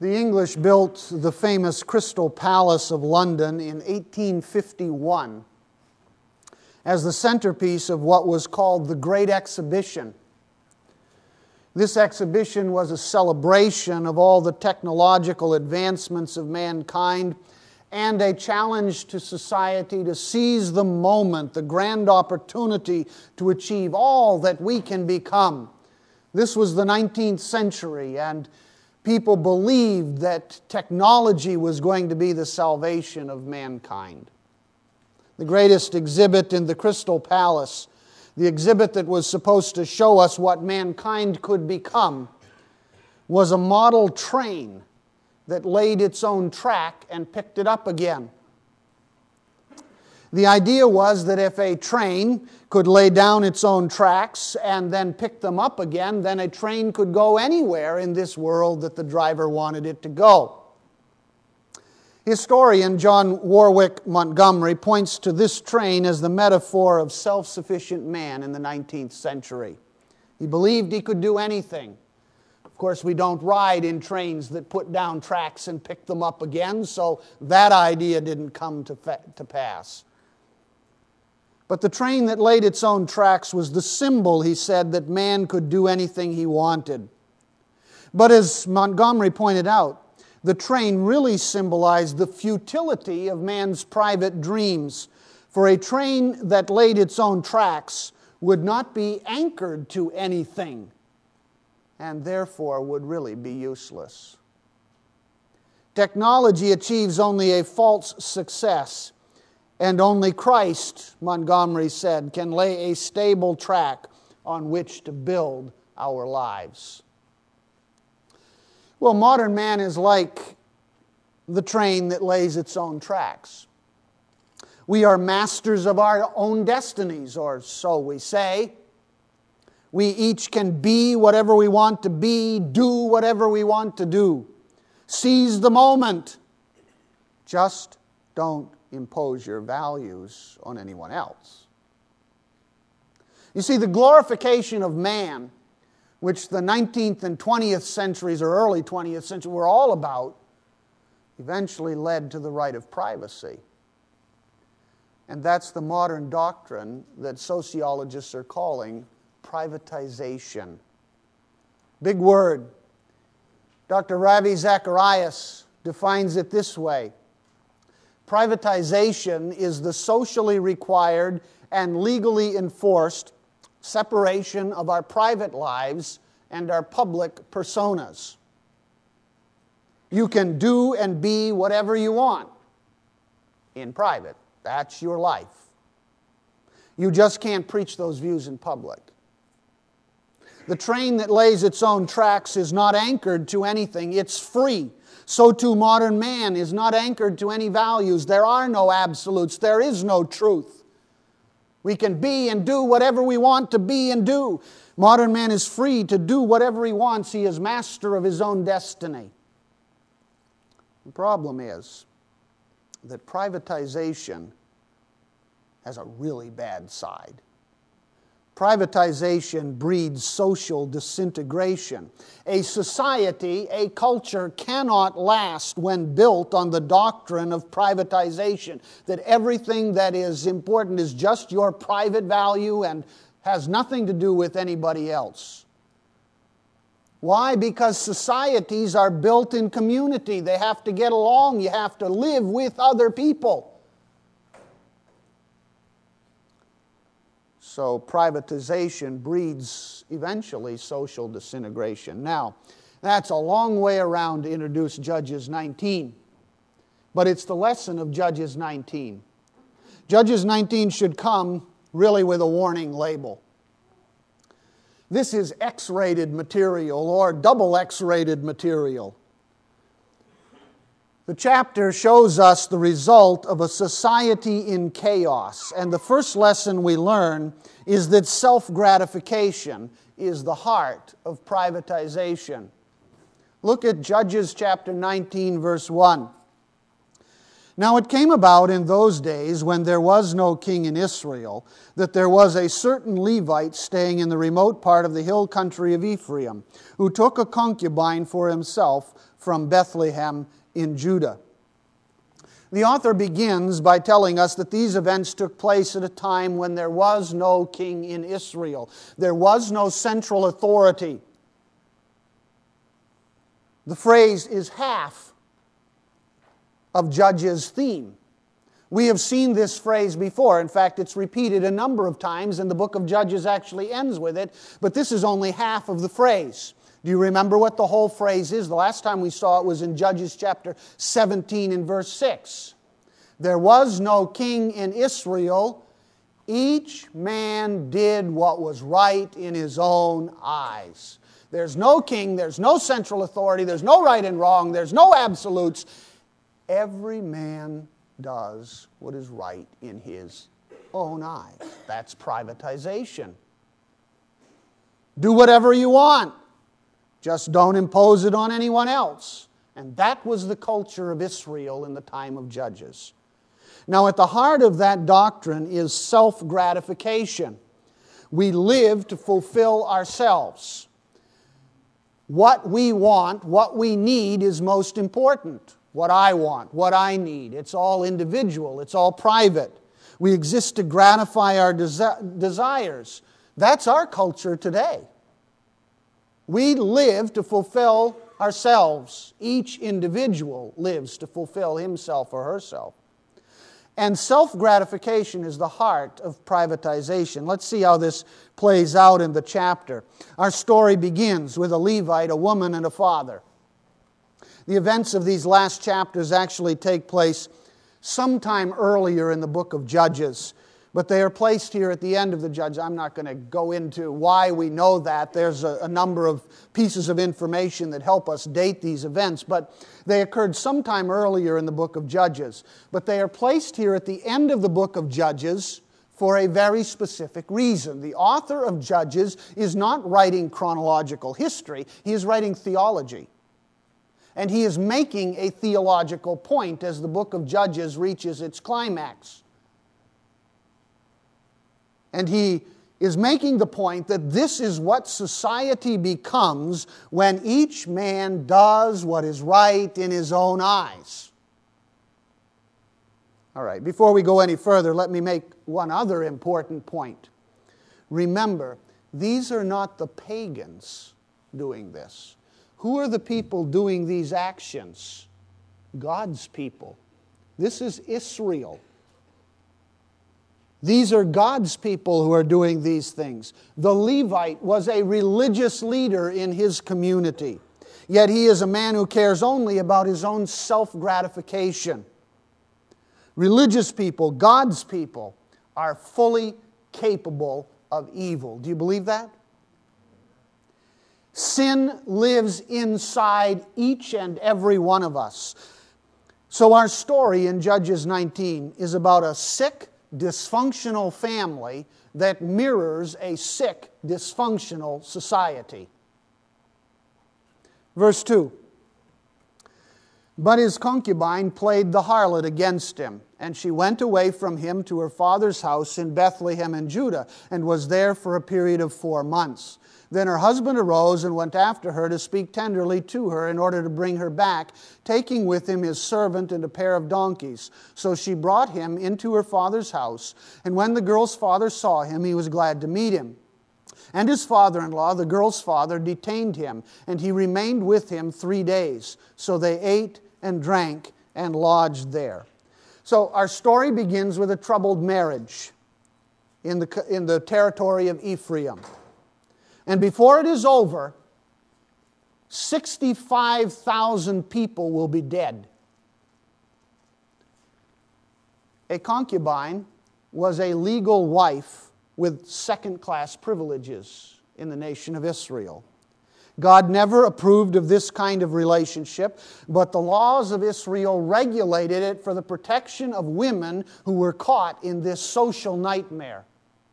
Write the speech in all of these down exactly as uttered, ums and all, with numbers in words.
The English built the famous Crystal Palace of London in eighteen fifty-one as the centerpiece of what was called the Great Exhibition. This exhibition was a celebration of all the technological advancements of mankind and a challenge to society to seize the moment, the grand opportunity to achieve all that we can become. This was the nineteenth century, and people believed that technology was going to be the salvation of mankind. The greatest exhibit in the Crystal Palace, the exhibit that was supposed to show us what mankind could become, was a model train that laid its own track and picked it up again. The idea was that if a train could lay down its own tracks and then pick them up again, then a train could go anywhere in this world that the driver wanted it to go. Historian John Warwick Montgomery points to this train as the metaphor of self-sufficient man in the nineteenth century. He believed he could do anything. Of course, we don't ride in trains that put down tracks and pick them up again, so that idea didn't come to, fa- to pass. But the train that laid its own tracks was the symbol, he said, that man could do anything he wanted. But as Montgomery pointed out, the train really symbolized the futility of man's private dreams. For a train that laid its own tracks would not be anchored to anything, and therefore would really be useless. Technology achieves only a false success, and only Christ, Montgomery said, can lay a stable track on which to build our lives. Well, modern man is like the train that lays its own tracks. We are masters of our own destinies, or so we say. We each can be whatever we want to be, do whatever we want to do. Seize the moment. Just don't impose your values on anyone else. You see, the glorification of man, which the nineteenth and twentieth centuries or early twentieth century were all about, eventually led to the right of privacy. And that's the modern doctrine that sociologists are calling privatization. Big word. Doctor Ravi Zacharias defines it this way. Privatization is the socially required and legally enforced separation of our private lives and our public personas. You can do and be whatever you want in private. That's your life. You just can't preach those views in public. The train that lays its own tracks is not anchored to anything. It's free. So too modern man is not anchored to any values. There are no absolutes. There is no truth. We can be and do whatever we want to be and do. Modern man is free to do whatever he wants. He is master of his own destiny. The problem is that privatization has a really bad side. Privatization breeds social disintegration. A society, a culture cannot last when built on the doctrine of privatization, that everything that is important is just your private value and has nothing to do with anybody else. Why? Because societies are built in community. They have to get along. You have to live with other people. So privatization breeds eventually social disintegration. Now, that's a long way around to introduce Judges nineteen. But it's the lesson of Judges nineteen. Judges nineteen should come really with a warning label. This is X-rated material or double X-rated material. The chapter shows us the result of a society in chaos. And the first lesson we learn is that self-gratification is the heart of privatization. Look at Judges chapter nineteen, verse one. Now it came about in those days, when there was no king in Israel, that there was a certain Levite staying in the remote part of the hill country of Ephraim, who took a concubine for himself from Bethlehem in Judah. The author begins by telling us that these events took place at a time when there was no king in Israel. There was no central authority. The phrase is half of Judges' theme. We have seen this phrase before. In fact, it's repeated a number of times, and the book of Judges actually ends with it, but this is only half of the phrase. Do you remember what the whole phrase is? The last time we saw it was in Judges chapter seventeen and verse six. There was no king in Israel. Each man did what was right in his own eyes. There's no king, there's no central authority, there's no right and wrong, there's no absolutes. Every man does what is right in his own eyes. That's privatization. Do whatever you want. Just don't impose it on anyone else. And that was the culture of Israel in the time of Judges. Now, at the heart of that doctrine is self-gratification. We live to fulfill ourselves. What we want, what we need is most important. What I want, what I need. It's all individual. It's all private. We exist to gratify our desi- desires. That's our culture today. We live to fulfill ourselves. Each individual lives to fulfill himself or herself. And self-gratification is the heart of privatization. Let's see how this plays out in the chapter. Our story begins with a Levite, a woman, and a father. The events of these last chapters actually take place sometime earlier in the book of Judges, but they are placed here at the end of the Judges. I'm not going to go into why we know that. There's a, a number of pieces of information that help us date these events, but they occurred sometime earlier in the book of Judges. But they are placed here at the end of the book of Judges for a very specific reason. The author of Judges is not writing chronological history, he is writing theology. And he is making a theological point as the book of Judges reaches its climax. And he is making the point that this is what society becomes when each man does what is right in his own eyes. All right, before we go any further, let me make one other important point. Remember, these are not the pagans doing this. Who are the people doing these actions? God's people. This is Israel. These are God's people who are doing these things. The Levite was a religious leader in his community, yet he is a man who cares only about his own self-gratification. Religious people, God's people, are fully capable of evil. Do you believe that? Sin lives inside each and every one of us. So our story in Judges nineteen is about a sick, dysfunctional family that mirrors a sick, dysfunctional society. Verse two. But his concubine played the harlot against him, and she went away from him to her father's house in Bethlehem in Judah, and was there for a period of four months. Then her husband arose and went after her to speak tenderly to her in order to bring her back, taking with him his servant and a pair of donkeys. So she brought him into her father's house, and when the girl's father saw him, he was glad to meet him. And his father-in-law, the girl's father, detained him, and he remained with him three days. So they ate and drank and lodged there. So our story begins with a troubled marriage in the, in the territory of Ephraim. And before it is over, sixty-five thousand people will be dead. A concubine was a legal wife with second-class privileges in the nation of Israel. God never approved of this kind of relationship, but the laws of Israel regulated it for the protection of women who were caught in this social nightmare.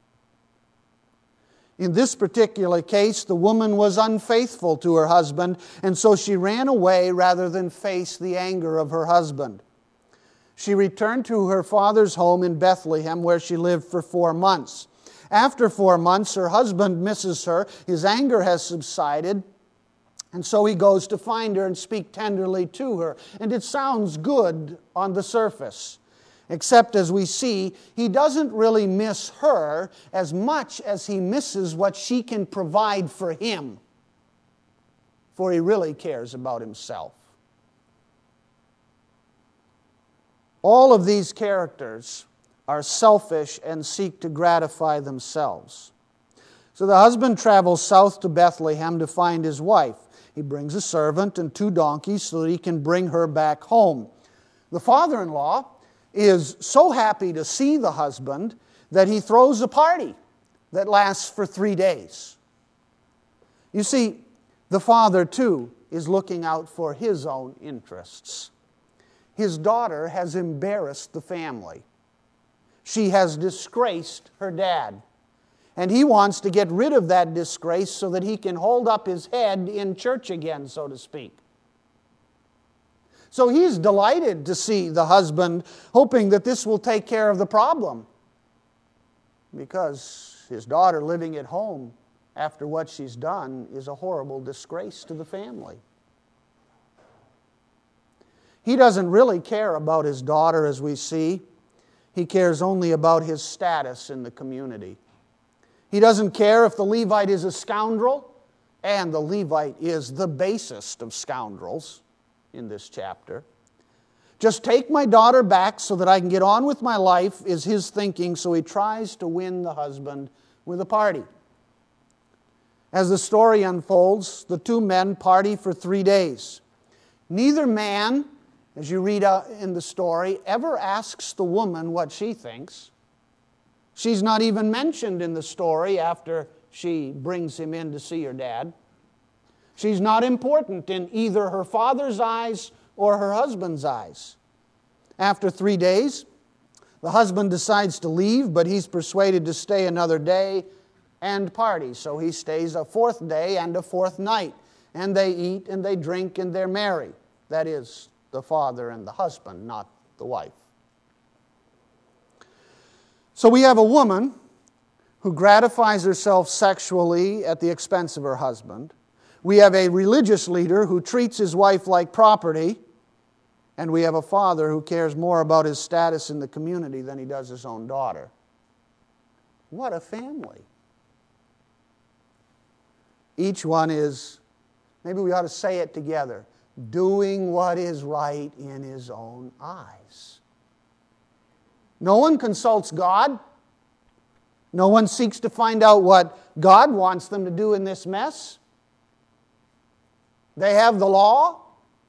In this particular case, the woman was unfaithful to her husband, and so she ran away rather than face the anger of her husband. She returned to her father's home in Bethlehem, where she lived for four months. After four months, her husband misses her. His anger has subsided, and so he goes to find her and speak tenderly to her. And it sounds good on the surface, except as we see, he doesn't really miss her as much as he misses what she can provide for him, for he really cares about himself. All of these characters are selfish and seek to gratify themselves. So the husband travels south to Bethlehem to find his wife. He brings a servant and two donkeys so that he can bring her back home. The father-in-law is so happy to see the husband that he throws a party that lasts for three days. You see, the father, too, is looking out for his own interests. His daughter has embarrassed the family. She has disgraced her dad. And he wants to get rid of that disgrace so that he can hold up his head in church again, so to speak. So he's delighted to see the husband, hoping that this will take care of the problem. Because his daughter living at home after what she's done is a horrible disgrace to the family. He doesn't really care about his daughter, as we see. He cares only about his status in the community. He doesn't care if the Levite is a scoundrel, and the Levite is the basest of scoundrels in this chapter. Just take my daughter back so that I can get on with my life is his thinking, so he tries to win the husband with a party. As the story unfolds, the two men party for three days. Neither man, as you read in the story, ever asks the woman what she thinks. She's not even mentioned in the story after she brings him in to see her dad. She's not important in either her father's eyes or her husband's eyes. After three days, the husband decides to leave, but he's persuaded to stay another day and party. So he stays a fourth day and a fourth night. And they eat and they drink and they're merry. That is, the father and the husband, not the wife. So we have a woman who gratifies herself sexually at the expense of her husband. We have a religious leader who treats his wife like property. And we have a father who cares more about his status in the community than he does his own daughter. What a family. Each one is, maybe we ought to say it together, doing what is right in his own eyes. No one consults God. No one seeks to find out what God wants them to do in this mess. They have the law.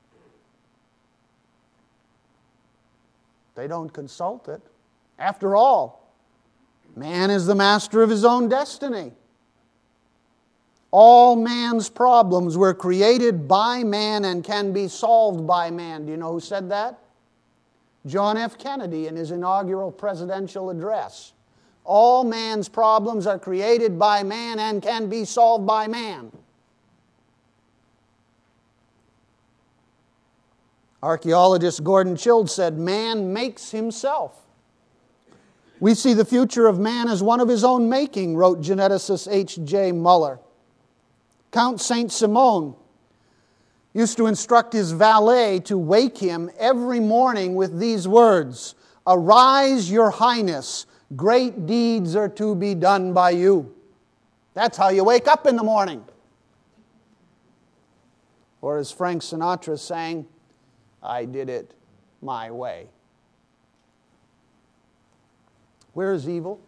They don't consult it. After all, man is the master of his own destiny. All man's problems were created by man and can be solved by man. Do you know who said that? John F. Kennedy in his inaugural presidential address. All man's problems are created by man and can be solved by man. Archaeologist Gordon Childs said, man makes himself. We see the future of man as one of his own making, wrote geneticist H J Muller. Count Saint Simon used to instruct his valet to wake him every morning with these words, "Arise, your highness, great deeds are to be done by you." That's how you wake up in the morning. Or as Frank Sinatra sang, I did it my way. Where is evil?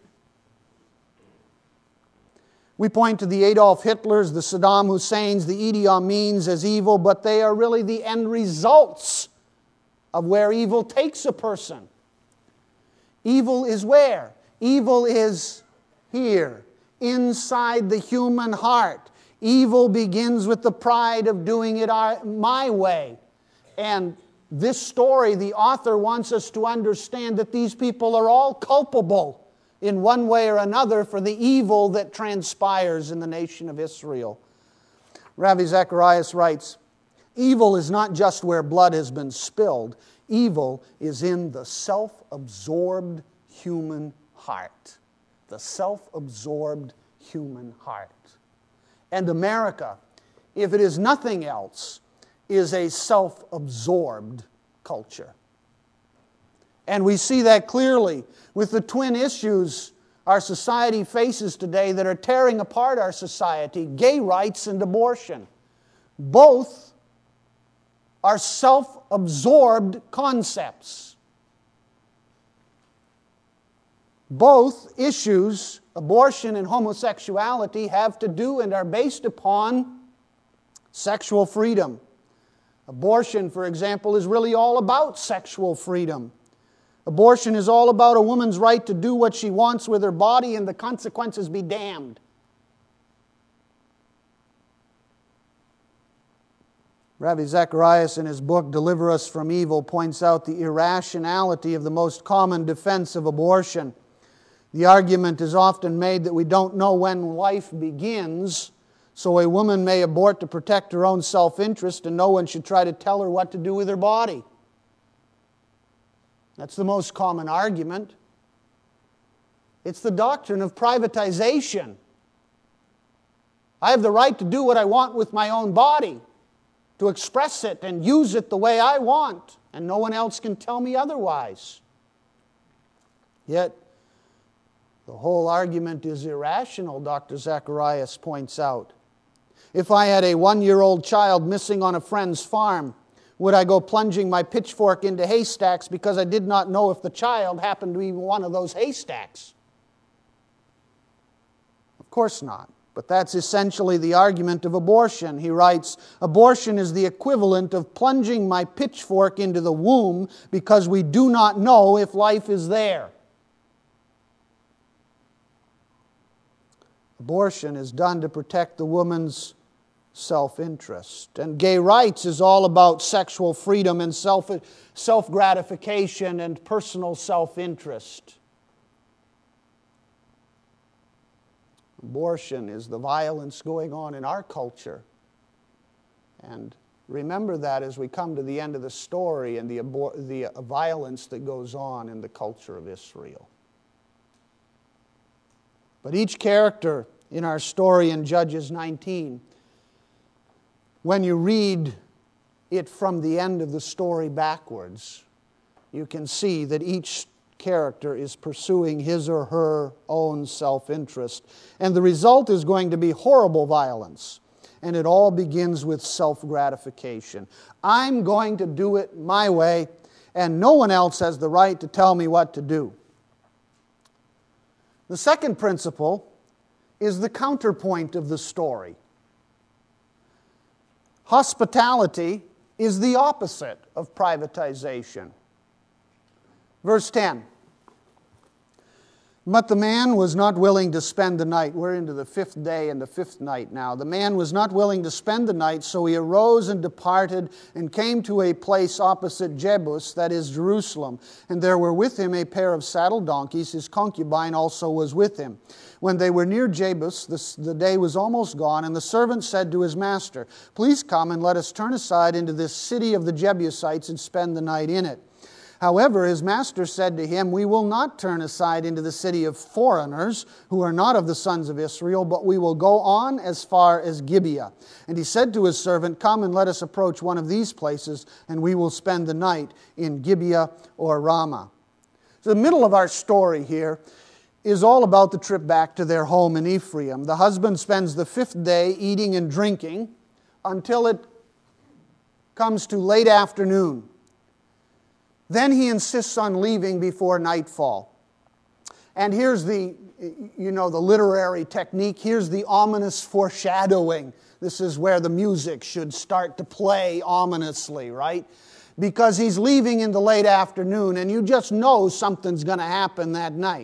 We point to the Adolf Hitlers, the Saddam Husseins, the Idi Amins as evil, but they are really the end results of where evil takes a person. Evil is where? Evil is here, inside the human heart. Evil begins with the pride of doing it our, my way. And this story, the author wants us to understand that these people are all culpable in one way or another for the evil that transpires in the nation of Israel. Ravi Zacharias writes, Evil is not just where blood has been spilled. Evil is in the self-absorbed human heart. The self-absorbed human heart. And America, if it is nothing else, is a self-absorbed culture. And we see that clearly with the twin issues our society faces today that are tearing apart our society: gay rights and abortion. Both are self-absorbed concepts. Both issues, abortion and homosexuality, have to do and are based upon sexual freedom. Abortion, for example, is really all about sexual freedom. Abortion is all about a woman's right to do what she wants with her body and the consequences be damned. Ravi Zacharias, in his book, Deliver Us from Evil, points out the irrationality of the most common defense of abortion. The argument is often made that we don't know when life begins, so a woman may abort to protect her own self-interest, and no one should try to tell her what to do with her body. That's the most common argument. It's the doctrine of privatization. I have the right to do what I want with my own body, to express it and use it the way I want, and no one else can tell me otherwise. Yet, the whole argument is irrational, Doctor Zacharias points out. If I had a one-year-old child missing on a friend's farm, would I go plunging my pitchfork into haystacks because I did not know if the child happened to be one of those haystacks? Of course not. But that's essentially the argument of abortion. He writes, abortion is the equivalent of plunging my pitchfork into the womb because we do not know if life is there. Abortion is done to protect the woman's self-interest. And gay rights is all about sexual freedom and self, self-gratification and personal self-interest. Abortion is the violence going on in our culture. And remember that as we come to the end of the story and the, abor- the violence that goes on in the culture of Israel. But each character in our story in Judges nineteen, when you read it from the end of the story backwards, you can see that each character is pursuing his or her own self-interest. And the result is going to be horrible violence. And it all begins with self-gratification. I'm going to do it my way, and no one else has the right to tell me what to do. The second principle is the counterpoint of the story. Hospitality is the opposite of privatization. Verse ten. But the man was not willing to spend the night. We're into the fifth day and the fifth night now. The man was not willing to spend the night, so he arose and departed and came to a place opposite Jebus, that is Jerusalem. And there were with him a pair of saddle donkeys. His concubine also was with him. When they were near Jebus, the, the day was almost gone, and the servant said to his master, "Please come and let us turn aside into this city of the Jebusites and spend the night in it." However, his master said to him, "We will not turn aside into the city of foreigners who are not of the sons of Israel, but we will go on as far as Gibeah." And he said to his servant, "Come and let us approach one of these places, and we will spend the night in Gibeah or Ramah." So the middle of our story here is all about the trip back to their home in Ephraim. The husband spends the fifth day eating and drinking until it comes to late afternoon. Then he insists on leaving before nightfall. And here's the, you know, the literary technique. Here's the ominous foreshadowing. This is where the music should start to play ominously, right? Because he's leaving in the late afternoon, and you just know something's going to happen that night.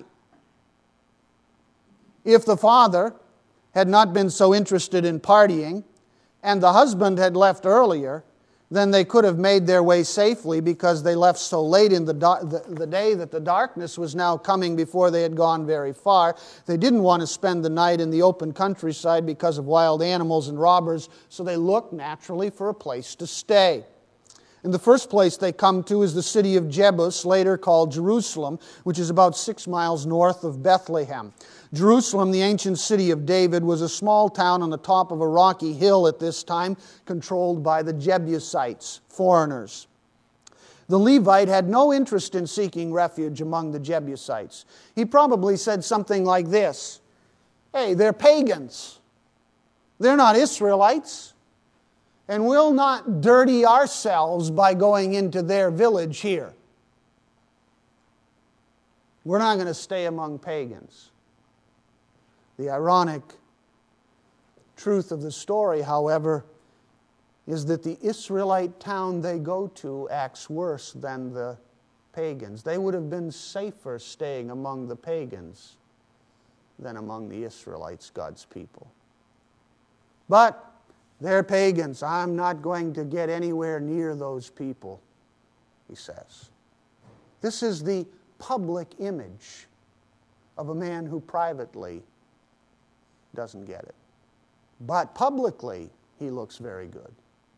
If the father had not been so interested in partying, and the husband had left earlier, then they could have made their way safely because they left so late in the, the, the day that the darkness was now coming before they had gone very far. They didn't want to spend the night in the open countryside because of wild animals and robbers, so they looked naturally for a place to stay. And the first place they come to is the city of Jebus, later called Jerusalem, which is about six miles north of Bethlehem. Jerusalem, the ancient city of David, was a small town on the top of a rocky hill at this time, controlled by the Jebusites, foreigners. The Levite had no interest in seeking refuge among the Jebusites. He probably said something like this: "Hey, they're pagans. They're not Israelites. And we'll not dirty ourselves by going into their village here. We're not going to stay among pagans." The ironic truth of the story, however, is that the Israelite town they go to acts worse than the pagans. They would have been safer staying among the pagans than among the Israelites, God's people. But they're pagans. I'm not going to get anywhere near those people, he says. This is the public image of a man who privately doesn't get it. But publicly, he looks very good.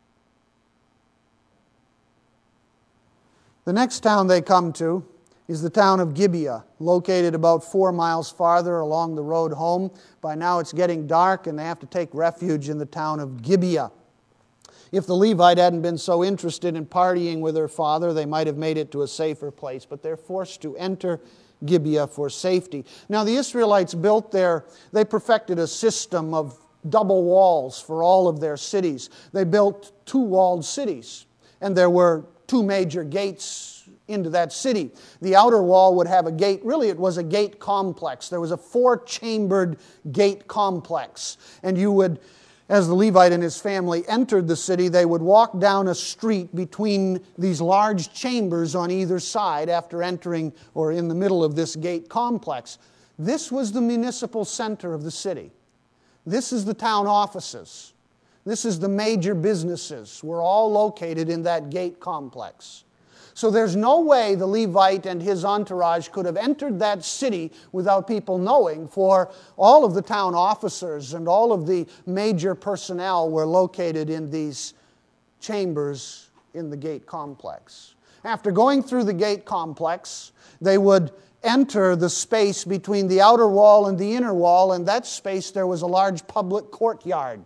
The next town they come to is the town of Gibeah, located about four miles farther along the road home. By now it's getting dark and they have to take refuge in the town of Gibeah. If the Levite hadn't been so interested in partying with her father, they might have made it to a safer place, but they're forced to enter Gibeah for safety. Now the Israelites built their, they perfected a system of double walls for all of their cities. They built two-walled cities, and there were two major gates into that city. The outer wall would have a gate. Really, it was a gate complex. There was a four-chambered gate complex. And you would, as the Levite and his family entered the city, they would walk down a street between these large chambers on either side after entering or in the middle of this gate complex. This was the municipal center of the city. This is the town offices. This is the major businesses. Were all located in that gate complex. So there's no way the Levite and his entourage could have entered that city without people knowing, for all of the town officers and all of the major personnel were located in these chambers in the gate complex. After going through the gate complex, they would enter the space between the outer wall and the inner wall. In that space there was a large public courtyard.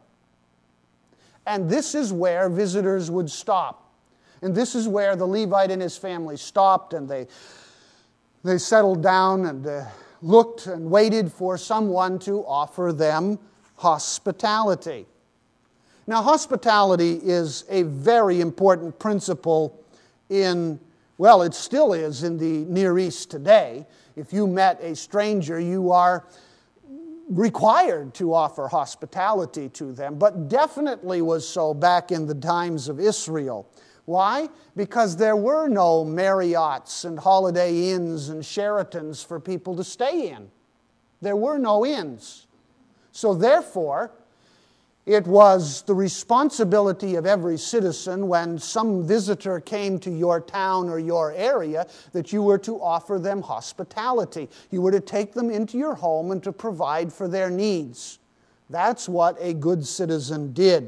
And this is where visitors would stop. And this is where the Levite and his family stopped, and they, they settled down and uh, looked and waited for someone to offer them hospitality. Now, hospitality is a very important principle in, well, it still is in the Near East today. If you met a stranger, you are required to offer hospitality to them, but definitely was so back in the times of Israel. Why? Because there were no Marriotts and Holiday Inns and Sheratons for people to stay in. There were no inns. So therefore, it was the responsibility of every citizen when some visitor came to your town or your area that you were to offer them hospitality. You were to take them into your home and to provide for their needs. That's what a good citizen did.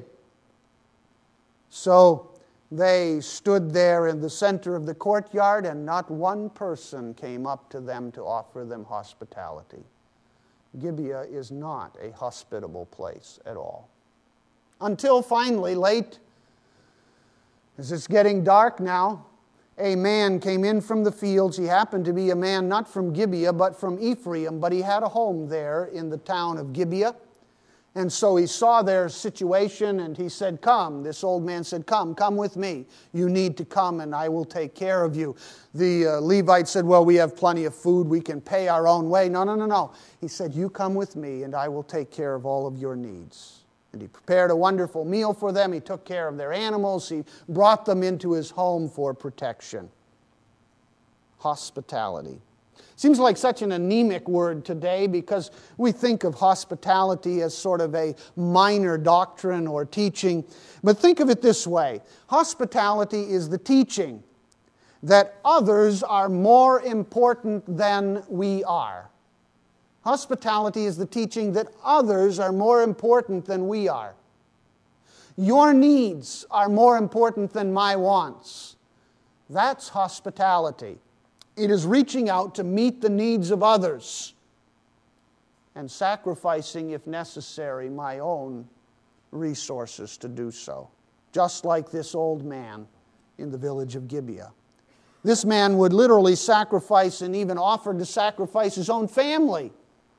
So they stood there in the center of the courtyard, and not one person came up to them to offer them hospitality. Gibeah is not a hospitable place at all. Until finally, late, as it's getting dark now, a man came in from the fields. He happened to be a man not from Gibeah, but from Ephraim, but he had a home there in the town of Gibeah. And so he saw their situation and he said, "Come." This old man said, "Come, come with me. You need to come and I will take care of you." The uh, Levite said, "Well, we have plenty of food. We can pay our own way." No, no, no, no. He said, "You come with me and I will take care of all of your needs." And he prepared a wonderful meal for them. He took care of their animals. He brought them into his home for protection. Hospitality. Seems like such an anemic word today because we think of hospitality as sort of a minor doctrine or teaching. But think of it this way. Hospitality is the teaching that others are more important than we are. Hospitality is the teaching that others are more important than we are. Your needs are more important than my wants. That's hospitality. It is reaching out to meet the needs of others and sacrificing, if necessary, my own resources to do so. Just like this old man in the village of Gibeah. This man would literally sacrifice and even offered to sacrifice his own family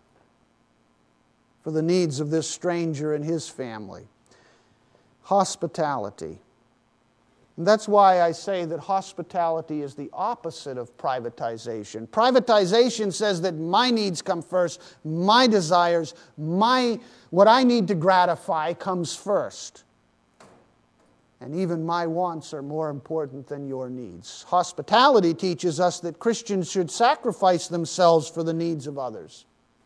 for the needs of this stranger and his family. Hospitality. And that's why I say that hospitality is the opposite of privatization. Privatization says that my needs come first, my desires, my what I need to gratify comes first. And even my wants are more important than your needs. Hospitality teaches us that Christians should sacrifice themselves for the needs of others.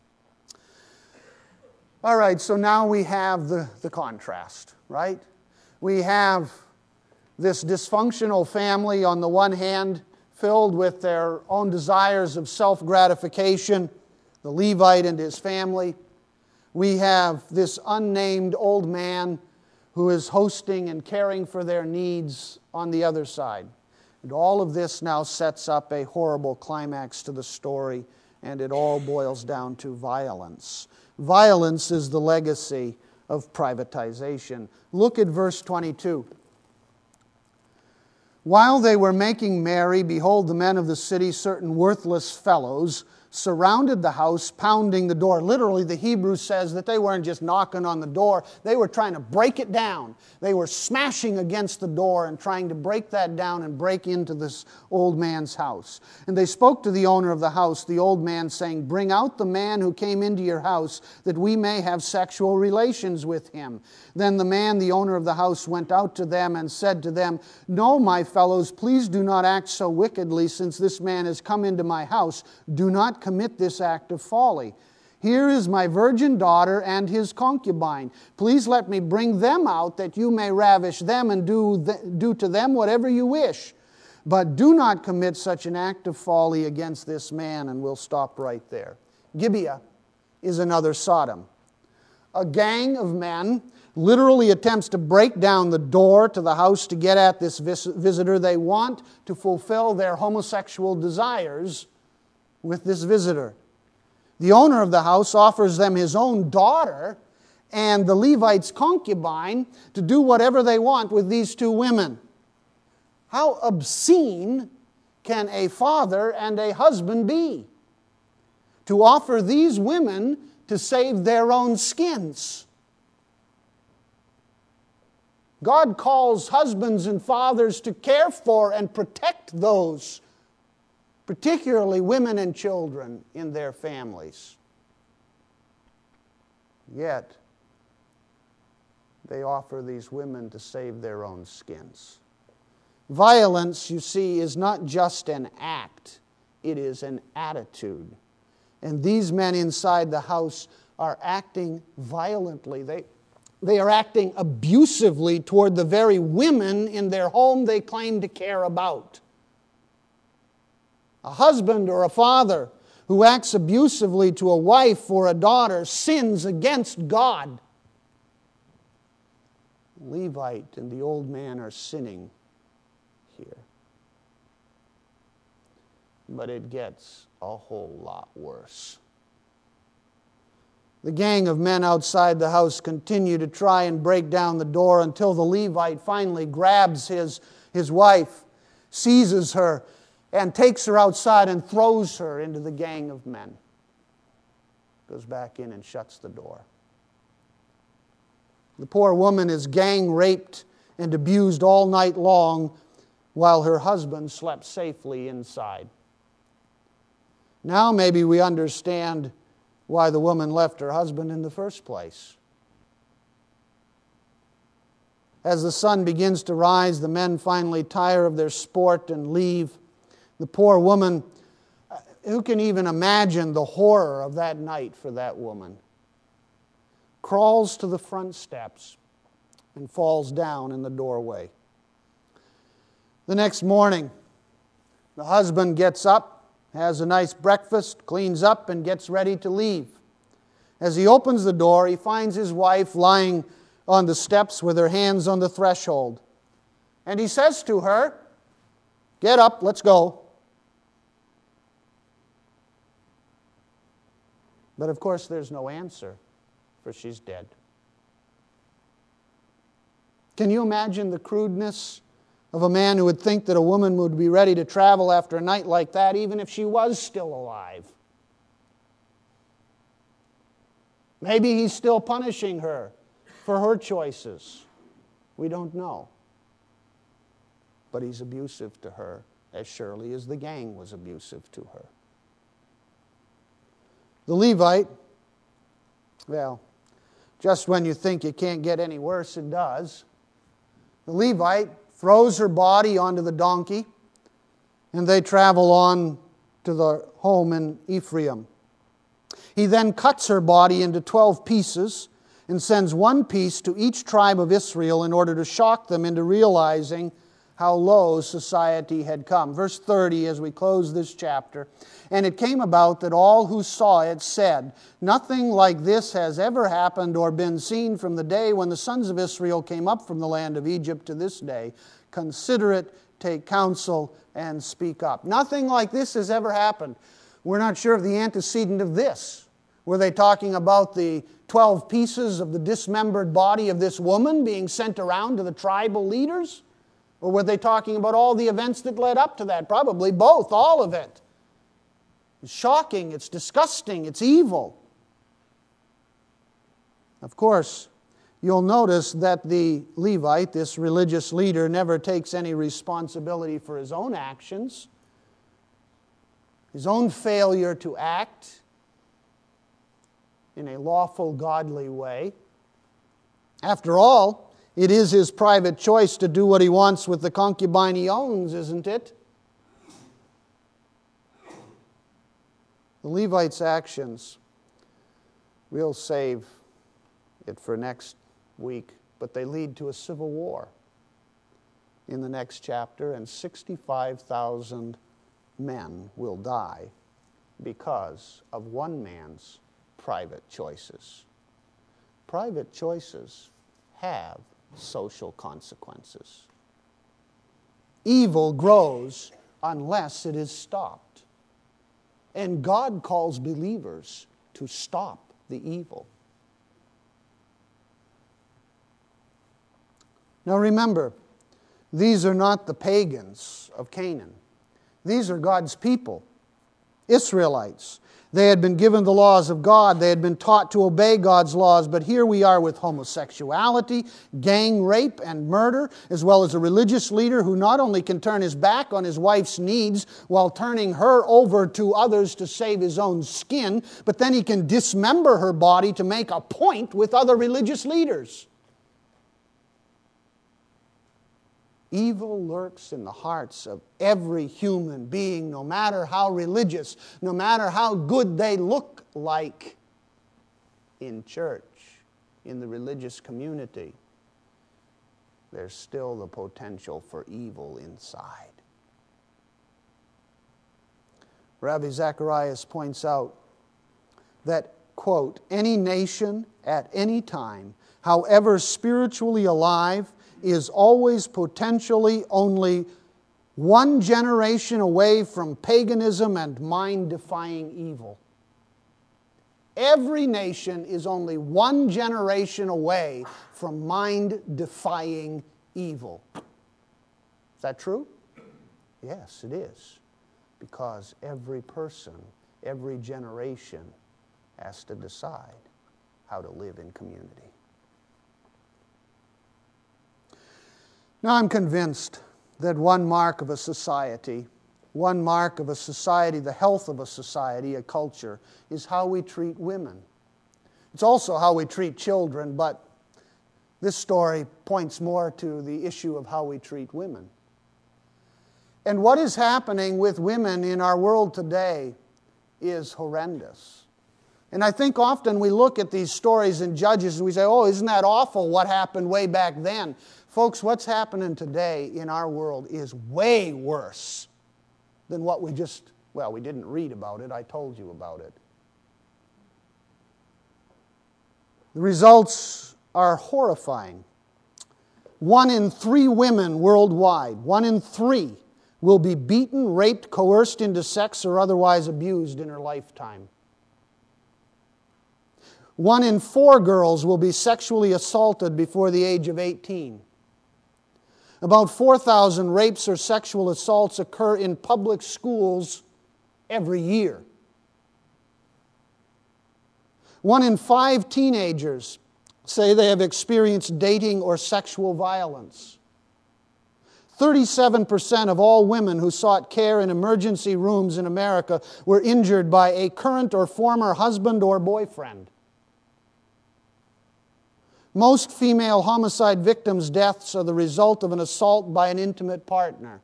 All right, so now we have the, the contrast, right? We have this dysfunctional family on the one hand, filled with their own desires of self-gratification, the Levite and his family. We have this unnamed old man who is hosting and caring for their needs on the other side. And all of this now sets up a horrible climax to the story, and it all boils down to violence. Violence is the legacy of privatization. Look at verse twenty-two. While they were making merry, behold, the men of the city, certain worthless fellows, surrounded the house, pounding the door. Literally, the Hebrew says that they weren't just knocking on the door. They were trying to break it down. They were smashing against the door and trying to break that down and break into this old man's house. And they spoke to the owner of the house, the old man, saying, "Bring out the man who came into your house, that we may have sexual relations with him." Then the man, the owner of the house, went out to them and said to them, "No, my fellows, please do not act so wickedly, since this man has come into my house. Do not commit this act of folly. Here is my virgin daughter and his concubine. Please let me bring them out, that you may ravish them and do, th- do to them whatever you wish. But do not commit such an act of folly against this man." And we'll stop right there. Gibeah is another Sodom. A gang of men literally attempts to break down the door to the house to get at this vis- visitor. They want to fulfill their homosexual desires with this visitor. The owner of the house offers them his own daughter and the Levite's concubine to do whatever they want with these two women. How obscene can a father and a husband be? To offer these women to save their own skins. God calls husbands and fathers to care for and protect those, particularly women and children in their families. Yet, they offer these women to save their own skins. Violence, you see, is not just an act, it is an attitude. And these men inside the house are acting violently. They, they are acting abusively toward the very women in their home they claim to care about. A husband or a father who acts abusively to a wife or a daughter sins against God. Levite and the old man are sinning here. But it gets a whole lot worse. The gang of men outside the house continue to try and break down the door until the Levite finally grabs his, his wife, seizes her, and takes her outside and throws her into the gang of men. Goes back in and shuts the door. The poor woman is gang raped and abused all night long while her husband slept safely inside. Now maybe we understand why the woman left her husband in the first place. As the sun begins to rise, the men finally tire of their sport and leave. The poor woman who can even imagine the horror of that night for that woman? Crawls to the front steps and falls down in the doorway. The next morning, the husband gets up, has a nice breakfast, cleans up, and gets ready to leave. As he opens the door, he finds his wife lying on the steps with her hands on the threshold. And he says to her, "Get up, let's go." But of course, there's no answer, for she's dead. Can you imagine the crudeness of a man who would think that a woman would be ready to travel after a night like that, even if she was still alive? Maybe he's still punishing her for her choices. We don't know. But he's abusive to her, as surely as the gang was abusive to her. The Levite, well, just when you think it can't get any worse, it does. The Levite throws her body onto the donkey, and they travel on to the home in Ephraim. He then cuts her body into twelve pieces and sends one piece to each tribe of Israel in order to shock them into realizing how low society had come. Verse thirty, as we close this chapter, "And it came about that all who saw it said, 'Nothing like this has ever happened or been seen from the day when the sons of Israel came up from the land of Egypt to this day. Consider it, take counsel, and speak up.'" Nothing like this has ever happened. We're not sure of the antecedent of this. Were they talking about the twelve pieces of the dismembered body of this woman being sent around to the tribal leaders? Or were they talking about all the events that led up to that? Probably both, all of it. It's shocking, it's disgusting, it's evil. Of course, you'll notice that the Levite, this religious leader, never takes any responsibility for his own actions, his own failure to act in a lawful, godly way. After all, it is his private choice to do what he wants with the concubine he owns, isn't it? The Levite's actions, we'll save it for next week, but they lead to a civil war in the next chapter, and sixty-five thousand men will die because of one man's private choices. Private choices have social consequences. Evil grows unless it is stopped. And God calls believers to stop the evil. Now remember, these are not the pagans of Canaan. These are God's people, Israelites. They had been given the laws of God. They had been taught to obey God's laws. But here we are with homosexuality, gang rape, and murder, as well as a religious leader who not only can turn his back on his wife's needs while turning her over to others to save his own skin, but then he can dismember her body to make a point with other religious leaders. Evil lurks in the hearts of every human being, no matter how religious, no matter how good they look like in church, in the religious community. There's still the potential for evil inside. Ravi Zacharias points out that, quote, "Any nation at any time, however spiritually alive, is always potentially only one generation away from paganism and mind-defying evil." Every nation is only one generation away from mind-defying evil. Is that true? Yes, it is. Because every person, every generation has to decide how to live in community. Now, I'm convinced that one mark of a society, one mark of a society, the health of a society, a culture, is how we treat women. It's also how we treat children, but this story points more to the issue of how we treat women. And what is happening with women in our world today is horrendous. And I think often we look at these stories in Judges and we say, oh, isn't that awful what happened way back then? Folks, what's happening today in our world is way worse than what we just, well, we didn't read about it, I told you about it. The results are horrifying. One in three women worldwide, one in three, will be beaten, raped, coerced into sex, or otherwise abused in her lifetime. One in four girls will be sexually assaulted before the age of eighteen. About four thousand rapes or sexual assaults occur in public schools every year. One in five teenagers say they have experienced dating or sexual violence. thirty-seven percent of all women who sought care in emergency rooms in America were injured by a current or former husband or boyfriend. Most female homicide victims' deaths are the result of an assault by an intimate partner.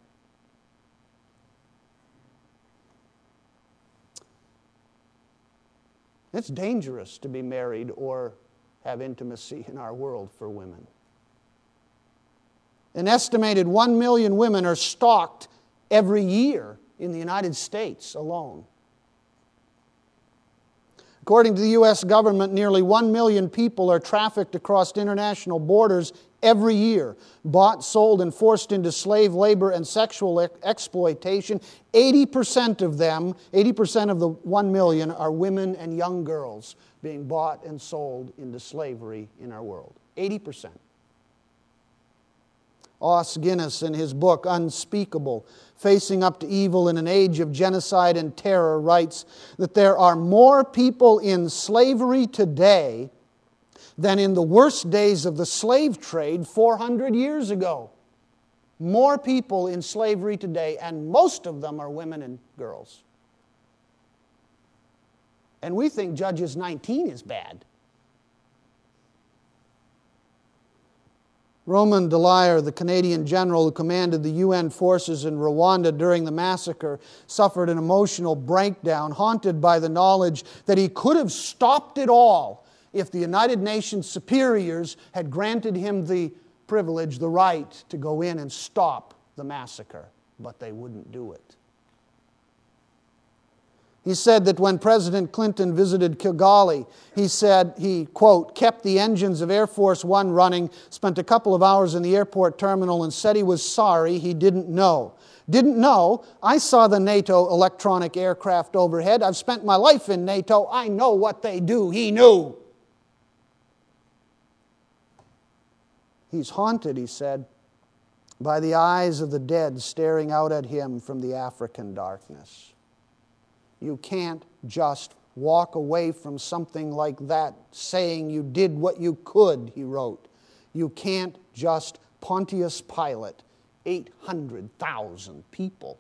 It's dangerous to be married or have intimacy in our world for women. An estimated one million women are stalked every year in the United States alone. According to the U S government, nearly one million people are trafficked across international borders every year, bought, sold, and forced into slave labor and sexual ex- exploitation. eighty percent of them, eighty percent of the one million, are women and young girls being bought and sold into slavery in our world. eighty percent. Os Guinness, in his book Unspeakable, Facing Up to Evil in an Age of Genocide and Terror, writes that there are more people in slavery today than in the worst days of the slave trade four hundred years ago. More people in slavery today, and most of them are women and girls. And we think Judges nineteen is bad. Roman Dallaire, the Canadian general who commanded the U N forces in Rwanda during the massacre, suffered an emotional breakdown, haunted by the knowledge that he could have stopped it all if the United Nations superiors had granted him the privilege, the right to go in and stop the massacre. But they wouldn't do it. He said that when President Clinton visited Kigali, he said he, quote, kept the engines of Air Force One running, spent a couple of hours in the airport terminal, and said he was sorry he didn't know. Didn't know? I saw the NATO electronic aircraft overhead. I've spent my life in NATO. I know what they do. He knew. He's haunted, he said, by the eyes of the dead staring out at him from the African darkness. You can't just walk away from something like that saying you did what you could, he wrote. You can't just Pontius Pilate eight hundred thousand people.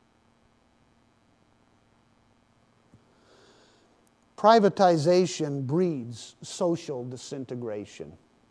Privatization breeds social disintegration.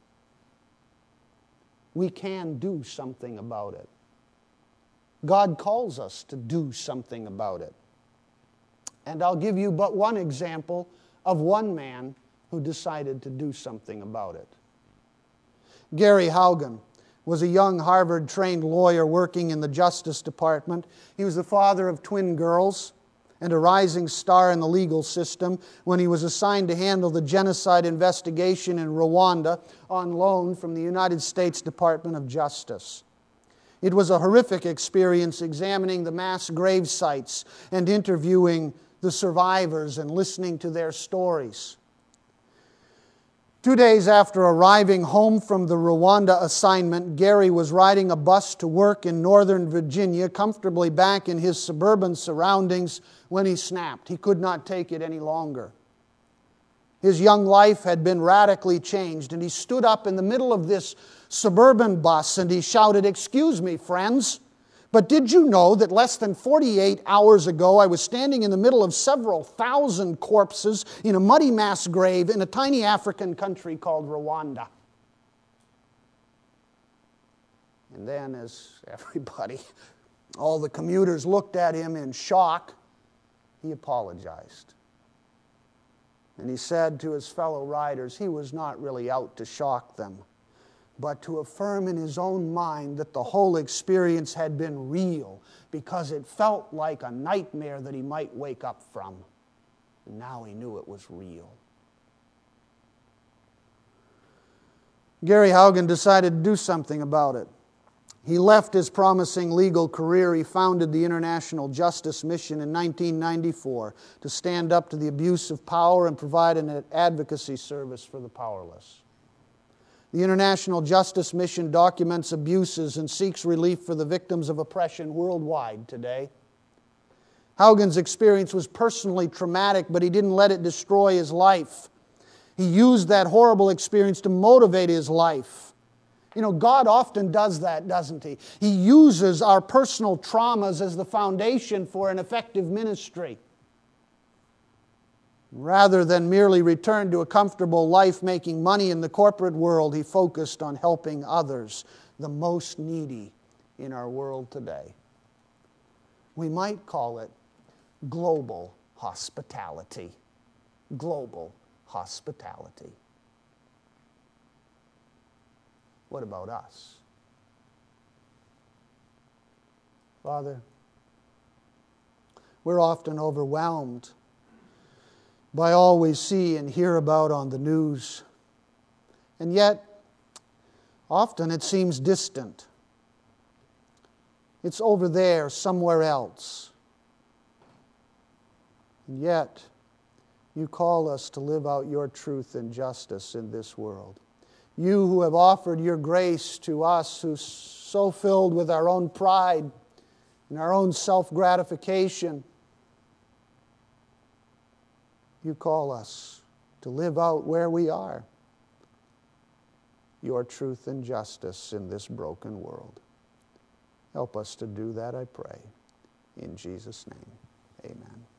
We can do something about it. God calls us to do something about it. And I'll give you but one example of one man who decided to do something about it. Gary Haugen was a young Harvard-trained lawyer working in the Justice Department. He was the father of twin girls and a rising star in the legal system when he was assigned to handle the genocide investigation in Rwanda on loan from the United States Department of Justice. It was a horrific experience examining the mass grave sites and interviewing the survivors and listening to their stories. Two days after arriving home from the Rwanda assignment, Gary was riding a bus to work in Northern Virginia, comfortably back in his suburban surroundings, when he snapped. He could not take it any longer. His young life had been radically changed, and he stood up in the middle of this suburban bus and he shouted, "Excuse me, friends, but did you know that less than forty-eight hours ago I was standing in the middle of several thousand corpses in a muddy mass grave in a tiny African country called Rwanda?" And then, as everybody, all the commuters looked at him in shock, he apologized. And he said to his fellow riders, he was not really out to shock them, but to affirm in his own mind that the whole experience had been real, because it felt like a nightmare that he might wake up from. And now he knew it was real. Gary Haugen decided to do something about it. He left his promising legal career. He founded the International Justice Mission in nineteen ninety-four to stand up to the abuse of power and provide an advocacy service for the powerless. The International Justice Mission documents abuses and seeks relief for the victims of oppression worldwide today. Haugen's experience was personally traumatic, but he didn't let it destroy his life. He used that horrible experience to motivate his life. You know, God often does that, doesn't He? He uses our personal traumas as the foundation for an effective ministry. Rather than merely return to a comfortable life making money in the corporate world, he focused on helping others, the most needy in our world today. We might call it global hospitality. Global hospitality. What about us? Father, we're often overwhelmed by all we see and hear about on the news. And yet, often it seems distant. It's over there, somewhere else. And yet, you call us to live out your truth and justice in this world. You who have offered your grace to us, who's so filled with our own pride and our own self-gratification, you call us to live out where we are your truth and justice in this broken world. Help us to do that, I pray. In Jesus' name, amen.